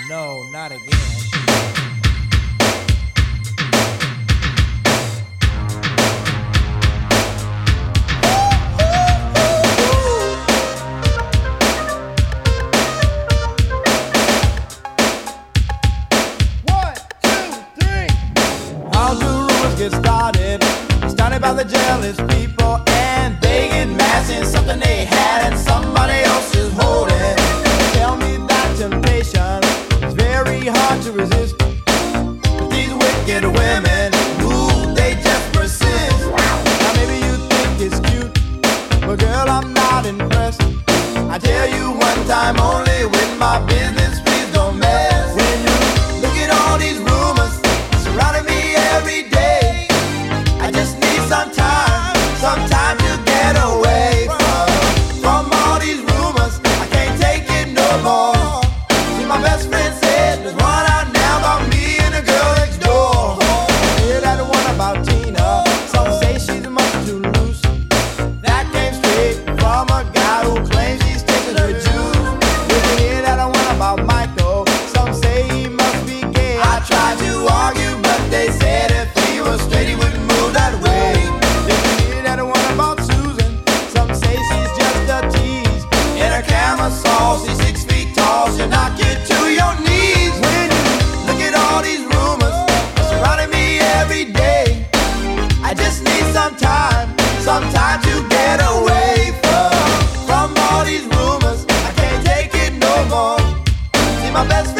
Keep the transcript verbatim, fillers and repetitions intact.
no, not again. Get started, started by the jealous people, and they get mad in something they had and somebody else is holding. Tell me that temptation is very hard to resist, but these wicked women, ooh, they just persist. Now maybe you think it's cute, but girl, I'm not impressed. I tell you one time only, with my business, please don't mess. When you look at all these rumors surrounding me every day, Sometimes you get away from, from all these rumors. I can't take it no more. See, my best friend said there's one out now about me and the girl next door. Hear that one about Tina? Some say she's much too loose. That came straight from a guy who claims he's tasting her juice. Did you hear that one about Michael? Some say he must be gay. I tried to argue, but they said if he was straight, he wouldn't move that way. She's six feet tall, she'll knock you to your knees. When you look at all these rumors surrounding me every day, I just need some time, some time to get away from, from all these rumors. I can't take it no more. See, my best